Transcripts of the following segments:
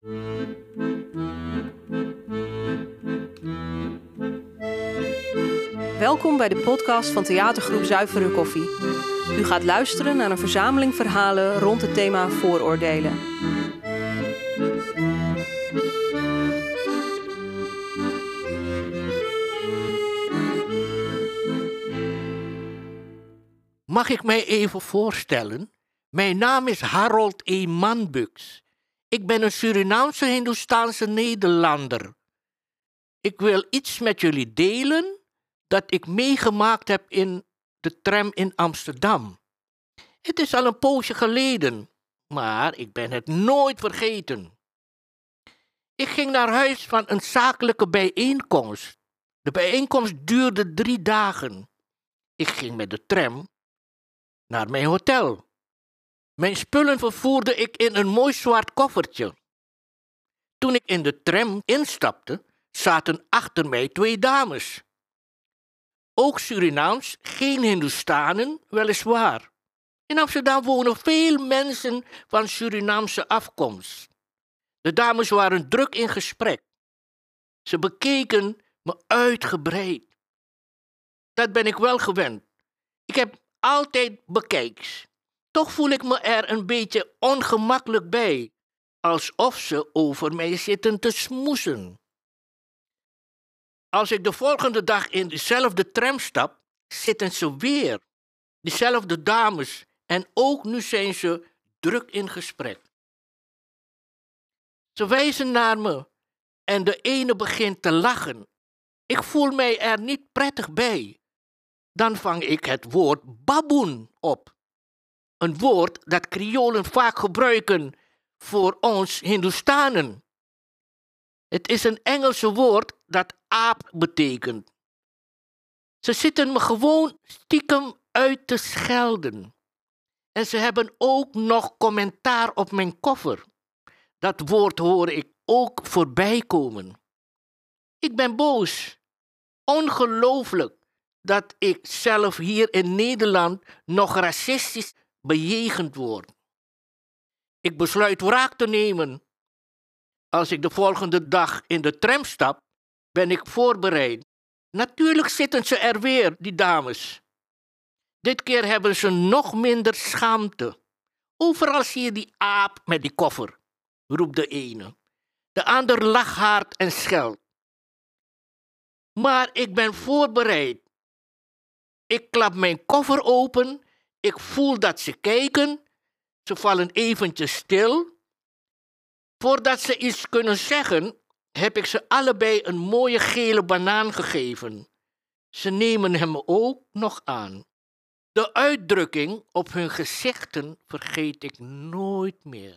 Welkom bij de podcast van theatergroep Zuivere Koffie. U gaat luisteren naar een verzameling verhalen rond het thema vooroordelen. Mag ik mij even voorstellen? Mijn naam is Harold E. Manbux. Ik ben een Surinaamse Hindoestaanse Nederlander. Ik wil iets met jullie delen dat ik meegemaakt heb in de tram in Amsterdam. Het is al een poosje geleden, maar ik ben het nooit vergeten. Ik ging naar huis van een zakelijke bijeenkomst. De bijeenkomst duurde 3 dagen. Ik ging met de tram naar mijn hotel. Mijn spullen vervoerde ik in een mooi zwart koffertje. Toen ik in de tram instapte, zaten achter mij 2 dames. Ook Surinaams, geen Hindoestanen, weliswaar. In Amsterdam wonen veel mensen van Surinaamse afkomst. De dames waren druk in gesprek. Ze bekeken me uitgebreid. Dat ben ik wel gewend. Ik heb altijd bekijks. Toch voel ik me er een beetje ongemakkelijk bij, alsof ze over mij zitten te smoesen. Als ik de volgende dag in dezelfde tram stap, zitten ze weer, dezelfde dames, en ook nu zijn ze druk in gesprek. Ze wijzen naar me en de ene begint te lachen. Ik voel mij er niet prettig bij. Dan vang ik het woord baboen op. Een woord dat Kriolen vaak gebruiken voor ons Hindoestanen. Het is een Engelse woord dat aap betekent. Ze zitten me gewoon stiekem uit te schelden. En ze hebben ook nog commentaar op mijn koffer. Dat woord hoor ik ook voorbij komen. Ik ben boos. Ongelooflijk dat ik zelf hier in Nederland nog racistisch bejegend word. Ik besluit wraak te nemen. Als ik de volgende dag in de tram stap, ben ik voorbereid. Natuurlijk zitten ze er weer, die dames. Dit keer hebben ze nog minder schaamte. Overal zie je die aap met die koffer, roept de ene. De ander lacht hard en scheldt. Maar ik ben voorbereid. Ik klap mijn koffer open. Ik voel dat ze kijken. Ze vallen eventjes stil. Voordat ze iets kunnen zeggen, heb ik ze allebei een mooie gele banaan gegeven. Ze nemen hem ook nog aan. De uitdrukking op hun gezichten vergeet ik nooit meer.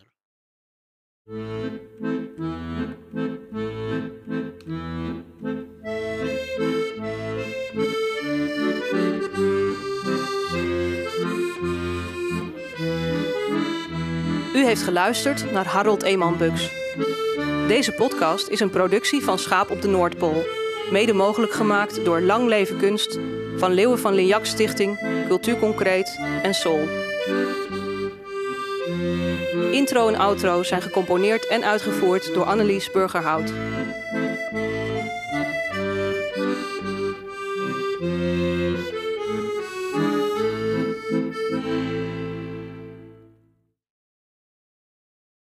U heeft geluisterd naar Harold E. Manbux. Deze podcast is een productie van Schaap op de Noordpool. Mede mogelijk gemaakt door Lang Leven Kunst, Van Leeuwen van Lignac Stichting, Cultuur Concreet en Sol. Intro en outro zijn gecomponeerd en uitgevoerd door Annelies Burgerhout.